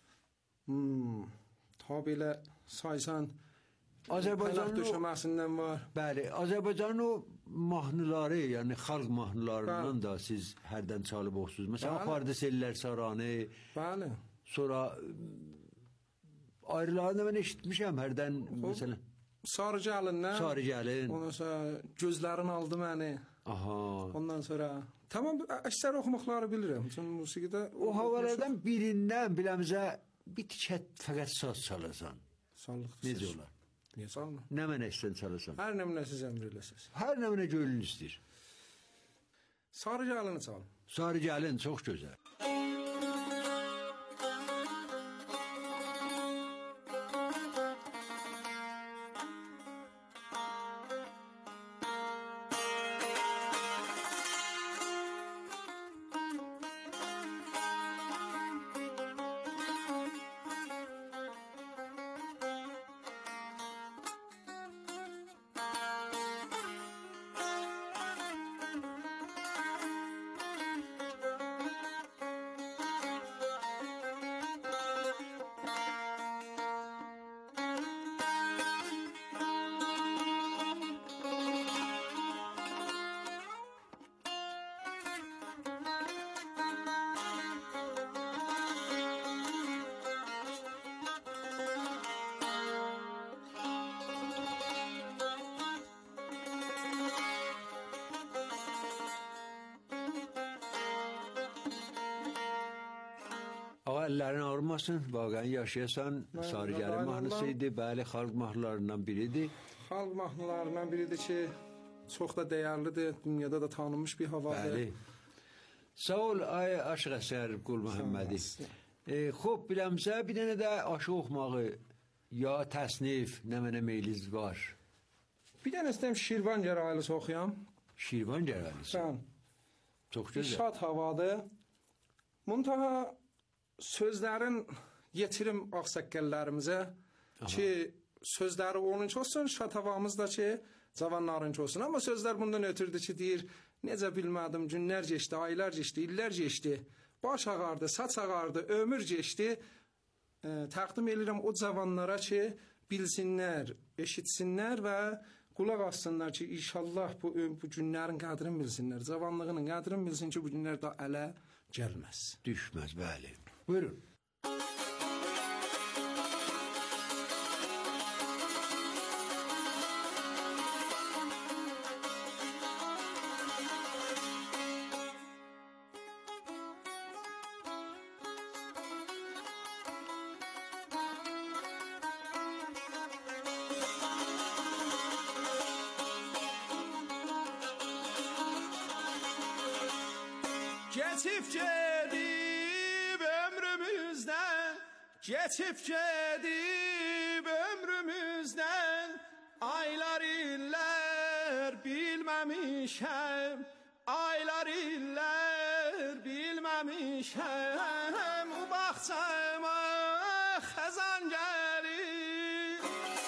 Ta belə saysan
Azərbaycanın
döşəməsindən var.
Bəli, Azərbaycanın o mahnıları, yəni xalq mahnılarından da siz hərdən çalıb oxusunuz. Məsələn, Apardı Sellər Saranı.
Bəli.
Sonra ayrılarını mən eşitmişəm hərdən, məsələn.
Sarı gəlindən.
Sarı gəlin.
Ondan sonra gözlərin aldı məni.
Aha.
Ondan sonra tamam, əksər oxumaqları bilirəm. Çünki musiqidə
o havalardan birindən biləmizə bir tikət fəqət saz çalırsan.
Sağlıqlı.
Necə olar?
Niyə çalmır?
Nə mənə istən çalırsan?
Hər nə mənə siz əmr eləsiniz.
Hər nə mənə gönlün istəyir.
Sarı gəlini çal.
Sarı gəlin, çox gözəl. Əllərin ağrımasın, vaqən yaşayasan, Sarı Gəlin mahnısı idi, bəli, xalq mahnılarından biridir.
Xalq mahnılarından biridir ki, çox da dəyərlidir, dünyada da tanınmış bir havadır.
Bəli. Sağ ol, ay Aşıq Əsər Qul Məhəmmədi. Xob, biləmsə, bir dənə də aşıq oxumağı, ya təsnif, nə mənə meyliz var.
Bir dənə istəyəm Şirvan Gəraylısı oxuyam.
Şirvan Gəraylısı?
Sən.
Çox gözəl.
Şad havadır. Muntaha sözlərin yetirim ağsaqqəllərimizə ki, sözləri onuncu olsun, şad havamız da ki, cavanlarınç olsun. Amma sözlər bundan ötürdü ki, deyir, necə bilmədim, günlər geçdi, aylar geçdi, illər geçdi, baş ağardı, saç ağardı, ömür geçdi. Təqdim edirəm o cavanlara ki, bilsinlər, eşitsinlər və qulaq assınlar ki, inşallah bu günlərin qədrini bilsinlər, cavanlığının qədrini bilsin ki, bu günlər də ələ gəlməz.
Düşməz, bəli. Buyurun.
Geçip gedib ömrümüzdən, geçip gedib ömrümüzdən, aylar illər bilməmişəm, aylar illər bilməmişəm, bu bağçama xəzan gəlir,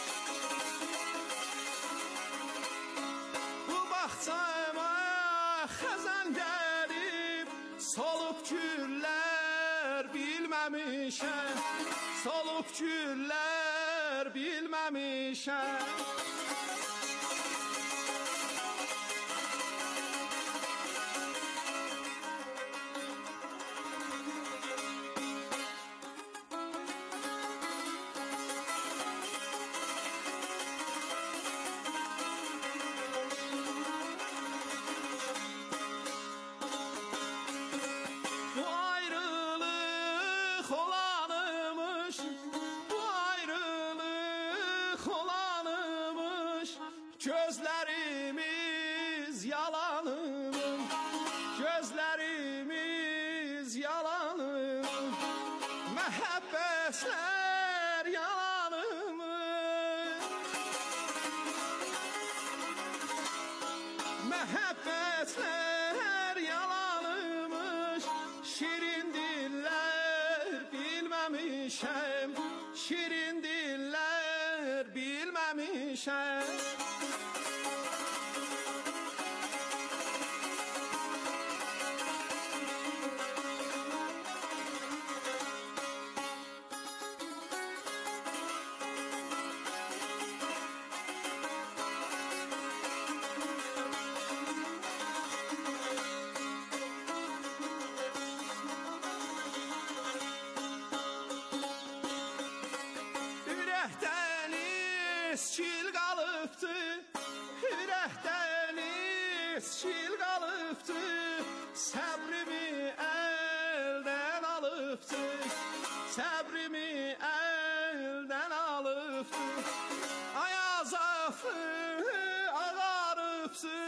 bu bağçama xəzan gəlir, solub güllər bilməmişəm, solub güllər bilməmişəm. Gözlerimiz yalanımın, gözlerimiz yalanımın, mehabbetler yalanımın, mehabbetler yalanımış, şirin diller bilmemişem, şirin diller bilmemişem. İskil qalıbdı, ürəkdən iskil qalıbdı, səbrimi əldən alıbdı, səbrimi əldən alıbdı, ayazafı ağarıbdı,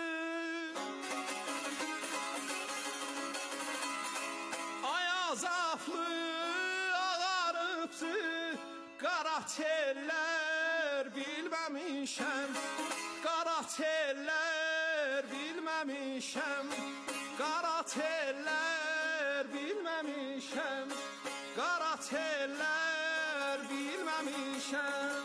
ayazaflı ağarıbdı, qara tellər bilməmişəm, qara tellər bilməmişəm, qara tellər bilməmişəm, qara tellər bilməmişəm.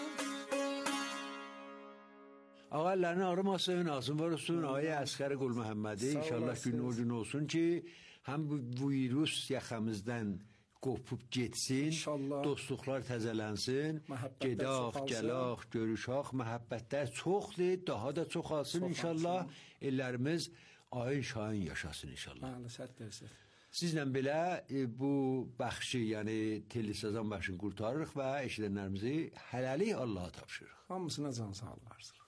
آقا لعنه ağrımasın, ağzın var olsun. Ağay Əskər Qul Məhəmmədi inşallah günün o gün olsun ki hem bu virüs yaxamızdan qopup getsin, dostluqlar təzələnsin, gedaq, gəlaq, görüşaq, məhəbbətlər çoxdur, daha da çox alsın inşallah. Ellərimiz ayın şahin yaşasın inşallah. Sizlə belə bu bəxşi, yəni Telli Sazan bəxşini qurtarırıq və eşidənlərimizi hələlik Allaha tapşırırıq.
Hamısına can sağlığı arzulayırıq.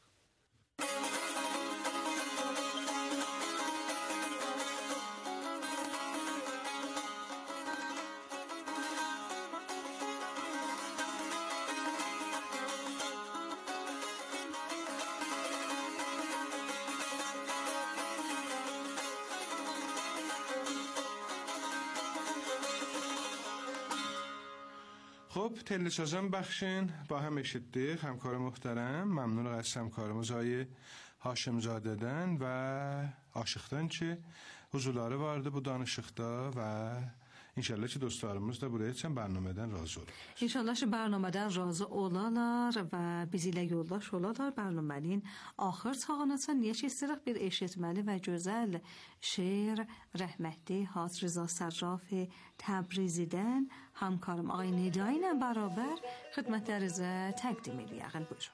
خب تلی سازان بخشین با هم eşittik. همکار محترم ممنون از همکارımız آقای هاشم زاده'den و aşıqdan ki huzurları vardı bu danışıqda və İnşallah ki dostlarımız da buraya üçün bərnamədən razı olur.
İnşallah ki bərnamədən razı olarlar və bizi ilə yoldaş olarlar. Bərnamənin axır çağına niyəç istəyirək bir eşitməli və gözəl şeir rəhmətli Hacı Rza Sərraf Təbrizidən həmkarım Ağay Nida ilə bərabər xidmətlərinizə təqdim edəyək. Buyurun.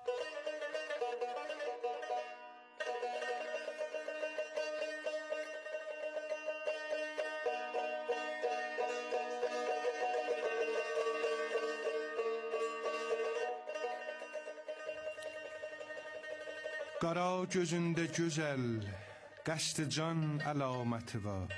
Qara gözündə gözəl, qəsd can əlaməti var.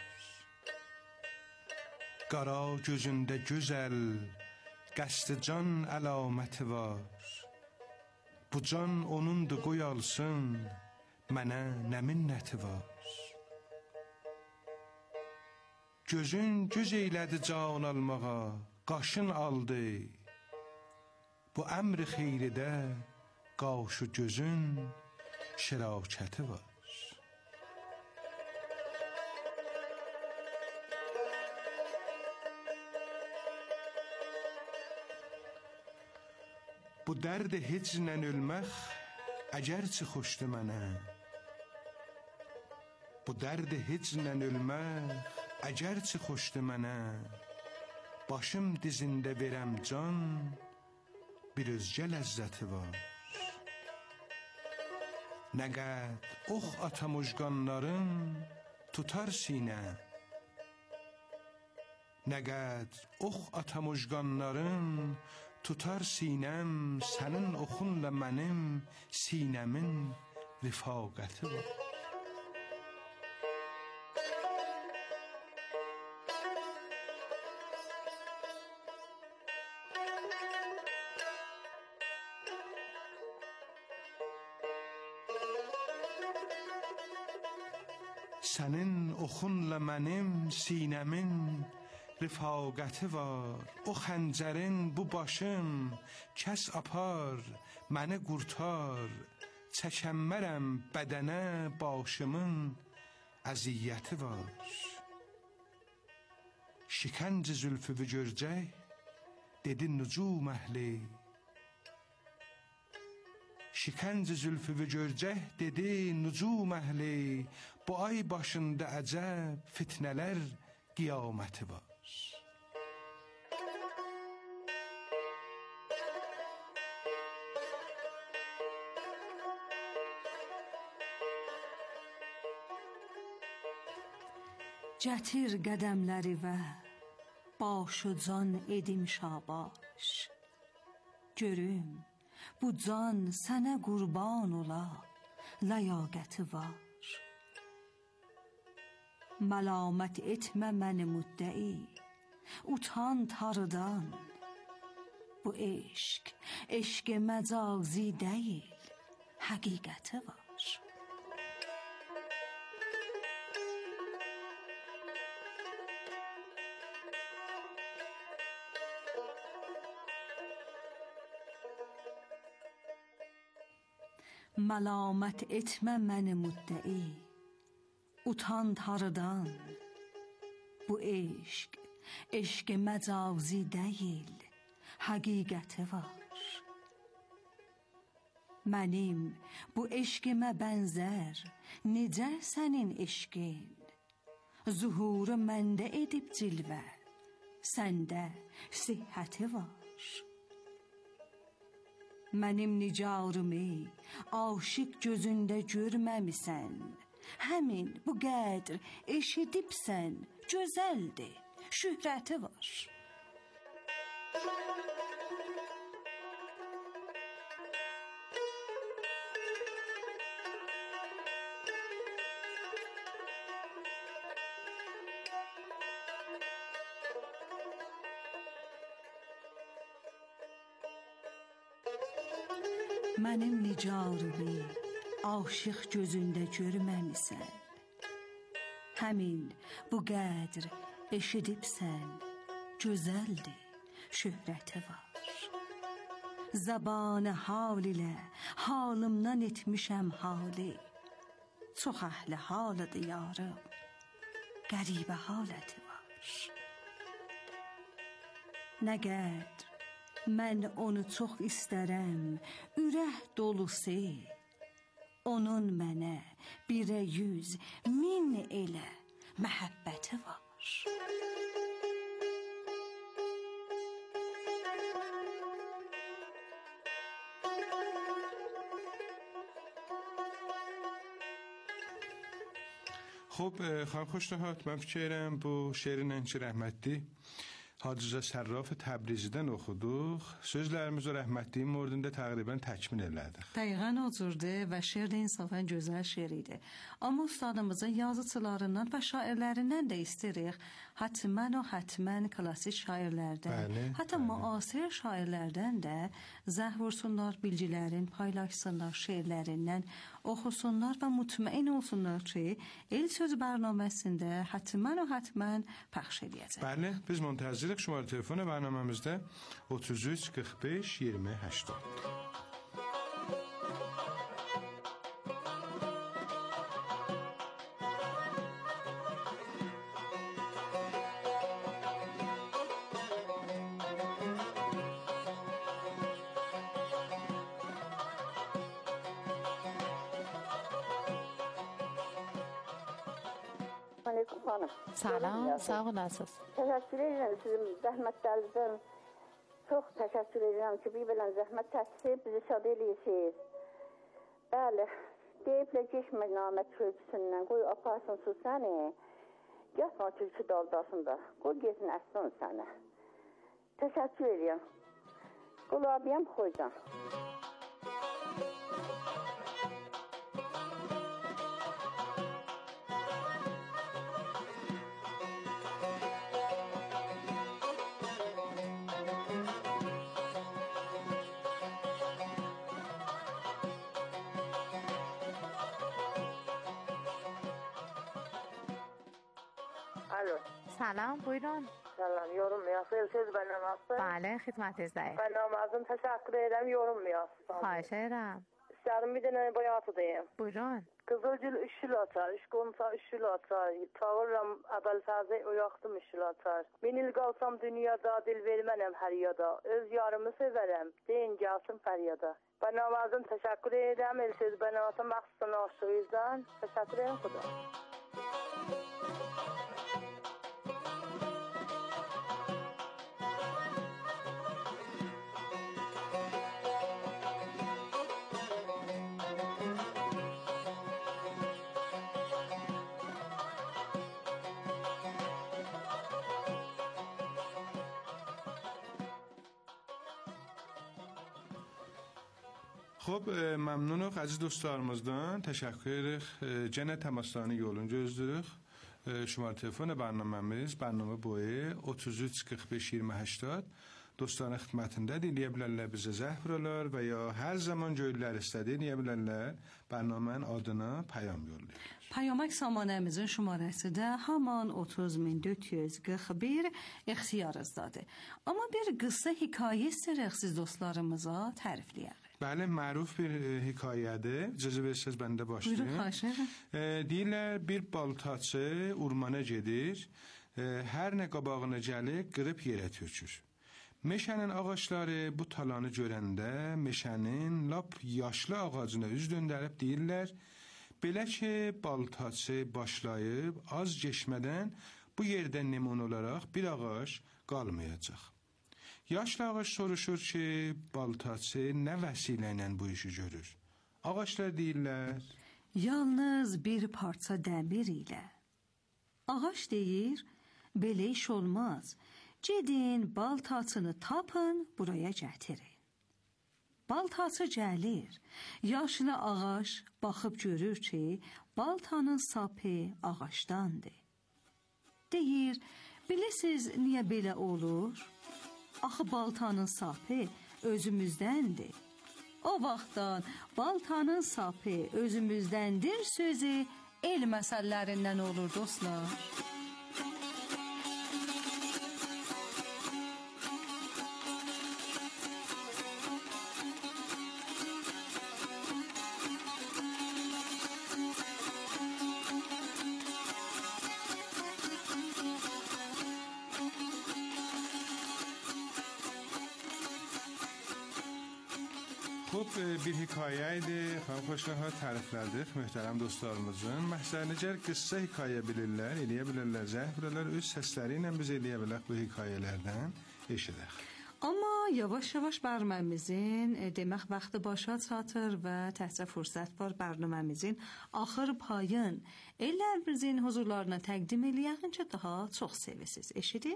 Qara gözündə gözəl, qəsd can əlaməti var. Bu can onundur qoy alsın, mənə nə minnəti var. Gözün göz eylədi can almağa, qaşın aldı. Bu əmr xeyridə qaşı gözün şirakəti var. Bu dərd hicrlə ölmək əgərçi xoşdu mənə. Bu dərd hicrlə ölmək əgərçi xoşdu mənə. Başım dizində verəm can, bir özgə ləzzəti var. Nə qəd ox atam ucqanların tutar sinə. Nə qəd ox atam ucqanların tutar sinəm. Sənin oxunla mənim sinəmin rifaqəti var. Senin oxunla mənim sinəmin rifaqəti var. O xəncərin bu başım kəs apar, məni qurtar. Çəkənmərəm bədənə başımın əziyyəti var. Şikəncə zülfü görcək, dedi nücum əhli. Şikəncə zülfü görcək, dedi nücum əhli. Bu ay başında əcəb fitnələr qiyaməti var.
Gətir qədəmləri və baş و can edim şabaş. Görüm bu can sənə qurban ola, ləyaqəti var. Məlamət etmə məni müddəi, utan tarıdan. Bu eşq, eşq məcazi deyil, həqiqəti var. Məlamət etmə məni müddəi, utan tarıdan. Bu eşq, eşq məcazi deyil, həqiqəti var. Mənim bu eşqimə bənzər, necə sənin eşqin? Zuhuru məndə edib cilvə, səndə sihhəti var. Mənim nicarımı aşiq gözündə görməmisən. Həmin bu qədr eşidibsən, gözəldir, şöhrəti var. Mənim nicarımı aşiq gözündə görməmisən. Həmin bu qədr eşidibsən, gözəldir, şöhrəti var. Zəbanı hal ilə halımdan etmişəm hali. Çox əhli halıdır yarım, qəribə haləti var. Nə qədr mən onu çox istərəm, ürək dolusu. Onun mənə 100.000 elə məhəbbəti var.
خب خانم خوشنهاد، من fikirəm bu şeirin ən rəhmətli Hacıca Sərraf Təbrizdən oxuduq. Sözlərimizi rəhmətliyin mövzusunda təqribən təkmil elədik.
Dəqiqən o cürdür və şeir də insafən gözəl şeiridir. Amma ustadımızın yazıçılarından və şairlərindən də istəyirik. Hətmən klassik şairlərdən, hətta müasir şairlərdən də zəh vursunlar, bilgilərin paylaşsınlar, şeirlərindən oxusunlar və mutmain olsunlar ki, El Söz bərnaməsində hətmən pəxş edəcək.
Bəli, biz müntəziriq. Şumara telefonu برنامemizdə 33 45 20 80.
Salam, sağ olasınız.
Təşəkkür edirəm sizin zəhmətlərinizdən. Çox təşəkkür edirəm ki, bir bilən zəhmət çəkib bizi şad eləyirsiniz. Bəli, deyiblə geçmə namət köyküsündən, qoy aparsın su səni. Yatma türkü daldasında, qoy gezin əssin səni. Təşəkkür edirəm. Qulabiyəm xoycan.
الو
سلام buyurun.
سلام yorum mu yazsın برنامه‌ست؟
بله خدمتinizdeyim.
برنامه‌ازم teşekkür ederim yorum mu yazsın?
خواهش ederim.
İsterim bir tane bayatıdayım.
Buyurun.
Kızılgül üşül atar, işkonsa üşül atar, tağırram əbəl fəzə oyaqdım üşül atar. Min il qalsam dünyada, dil vermənəm hər yada, öz yarımı sevərəm, deyin gəlsin fəryada. Bənamazım təşəkkür edirəm, el söz bənamazım məxsusdan aşığızdan, təşəkkür edirəm xuda.
خب ممنونıq əziz dostlarımızdan. Təşəkkür edirik. Gene təmaslarını yolunu gözləyirik. Şumar telefon برنامemiz برنامه boyu 33 45 20 80. Dostların xidmətindədir. Eləyə bilərlər bizə zəng vururlar və ya hər zaman göylər istədi eləyə bilərlər. Bərnamənin adına peyam yollayır.
پیامک سامانه‌مizin şumarəsi də haman 30441 ixtiyarınız dadı. Amma bir qısa hekayə istəyirik siz dostlarımıza tərifləyək.
Bəli, məruf bir hekayədir. İcazə versəz mən də başlayım.
Buyurun, xahiş edirəm.
Deyirlər bir baltaçı ormana gedir. Hər nə qabağına gəlir, qırıb yerə tökür. Meşənin ağaçları bu talanı görəndə meşənin lap yaşlı ağacına üz döndərib deyirlər: "Belə ki, baltaçı başlayıb az keçmədən bu yerdə nümunə olaraq bir ağac qalmayacaq." Yaşlı ağac soruşur ki, baltaçı nə vəsilə ilə bu işi görür? Ağaçlar deyirlər:
"Yalnız bir parça dəmir ilə." Ağac deyir: "Belə iş olmaz. Gedin baltaçını tapın, buraya gətirin." Baltaçı gəlir. Yaşlı ağac baxıb görür ki, baltanın sapı ağacdandır. Deyir: "Bilirsiniz niyə belə olur? Axı baltanın sapı özümüzdəndir." O vaxtdan baltanın sapı özümüzdəndir sözü el məsəllərindən olur dostlar.
Xub bir hekayə idi. Xoşlaha təriflədik möhtərəm dostlarımızın. Məhsənicər qıssa hekayə bilirlər, eləyə bilərlər, zəh bilirlər, öz səsləri ilə biz eləyə bilərik bu hekayələrdən eşidək.
Amma yavaş-yavaş bərnaməmizin demək vaxtı başa çatır və təhsil fürsət var bərnaməmizin axır payın ellərimizin huzurlarına təqdim eləyincə daha çox sevəsiz. Eşidin?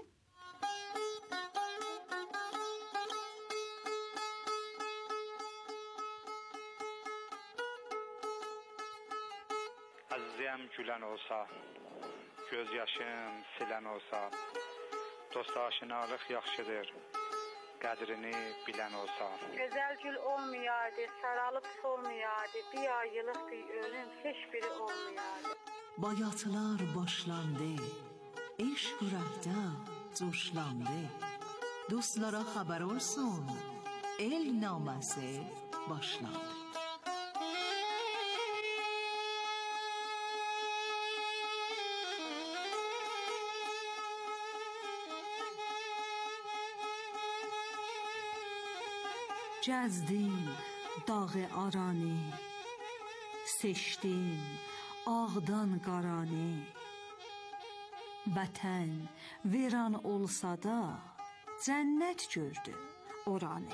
Əzizim gülən olsa, göz yaşım silən olsa, dost aşinalıq yaxşıdır, qədrini bilən olsa.
Gözəl gül olmayardı, saralıb solmayardı, bir ayılıqdır ölüm, heç biri olmayardı.
Bayatılar başlandı, eşq ürəkdə coşlandı. Dostlara xəbər olsun, el naməsi başlandı.
Gəzdim dağı aranı, seçdim ağdan qaranı. Vətən viran olsa da cənnət gördü oranı.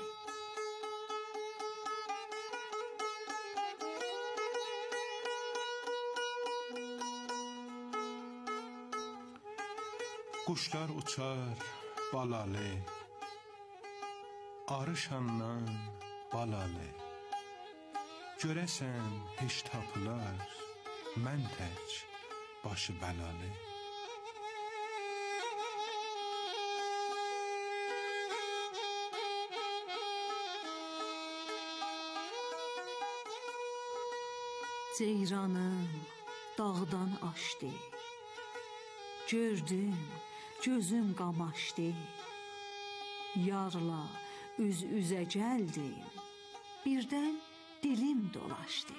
Quşlar uçar balalı, arışandan balalı. Görəsən heç tapılar, mən tək başı bəlalı.
Ceyranım dağdan aşdı, gördüm, gözüm qamaşdı. Yarla üz-üzə gəldim, birdən dilim dolaşdı.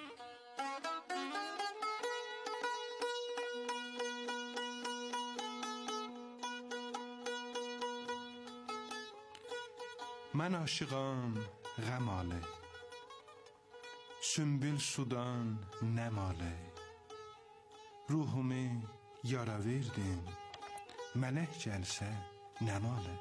من عاشقام غماله سنبل sudan نماله ruhumu yara verdin mələk gəlsə nəmalə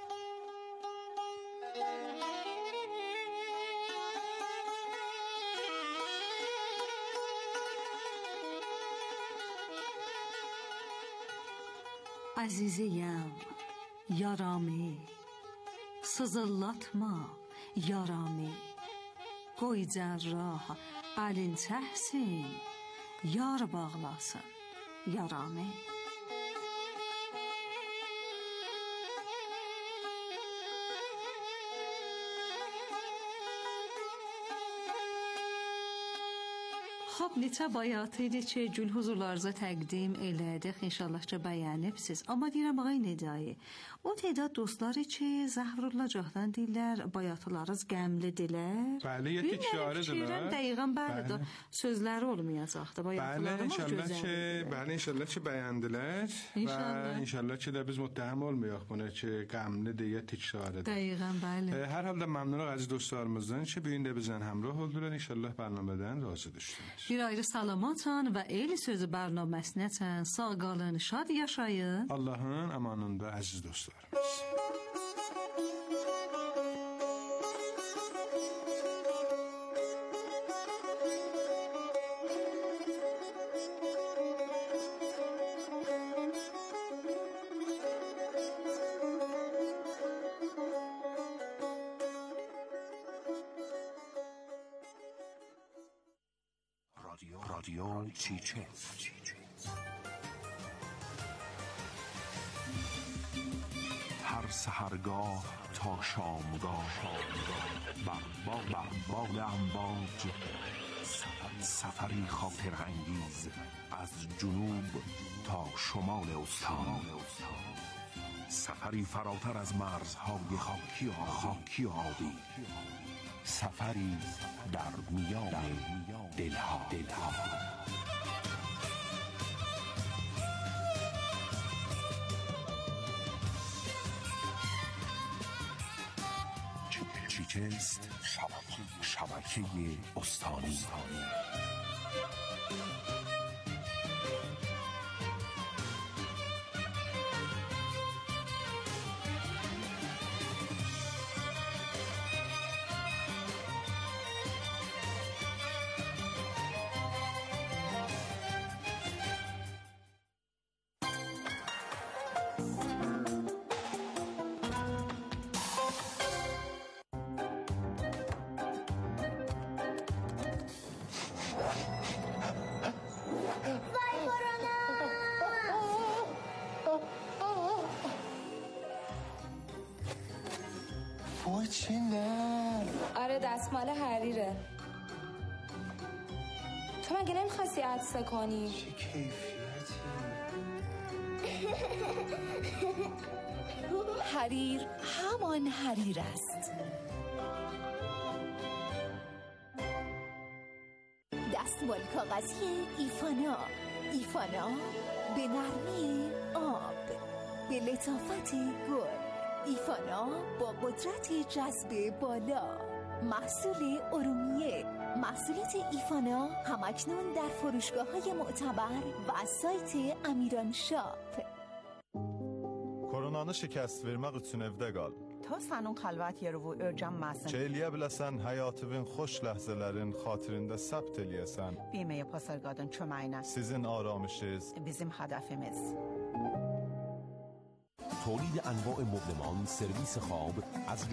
Əziziyəm, yaramı sızıllatma yaramı qoy cərrah əlin çəksin yar bağlasın yaramı خب neçə bayatı idi ki, gül huzurlarınıza təqdim elədik. İnşallah ki, bəyənibsiz. Amma deyirəm, ağay Nedai, o tədad dostları ki, Zəhrullacaqdan deyirlər, bayatılarınız qəmlidirlər.
Bəli, yetiqşarıdırlar.
Dəqiqən bəlidir. Sözləri olmayacaqdı. Bayatılarımız gözəldir.
Bəli, inşallah ki, bəyəndilər. Və inşallah ki, də biz müttəhəm olmayaq buna ki, qəmlidir, yetiqşarıdır.
Dəqiqən, bəli.
Hər halda məmnunluq əziz dostlarımızdan ki, bu gün də bizdən həmrah oldular. İnşallah bərnamədən razı düşdünüz.
Bir ayrı salamatsan və Eyli Sözü bərnaməsinəcən sağ qalın, şad yaşayın.
Allahın amanında əziz dostlarımız.
رادیو چیچه هر سحرگاه تا شامگاه بر باد امواج سفری خاطر انگیز از جنوب تا شمال استان سفری فراتر از مرزهای خاکی و آبی سفری در میان دلها چیچست شبکه استانی
آره دستمال حریره تو مگه نمیخواستی عطسه کنی؟
چه کیفیتی
حریر همان حریر است دستمال کاغذی ایفانا به نرمی آب به لطافت گل ایفانا با قدرت جذب بالا محصول ارومیه محصولات ایفانا همکنون در фурушгоҳҳои معتبر و سایت امیران شاپ.
Koronanı şikəst vermək üçün evdə qal.
Ta sənin xəlvət yeri bu öyrənməsin.
Ki eləyə biləsən həyatının xoş ləhzələrin xatirində səbt eləyəsən.
بیمه پاسارگادın köməyinə.
Sizin aramışız.
Bizim hədəfimiz.
تولید انواع مبلمان سرویس خواب از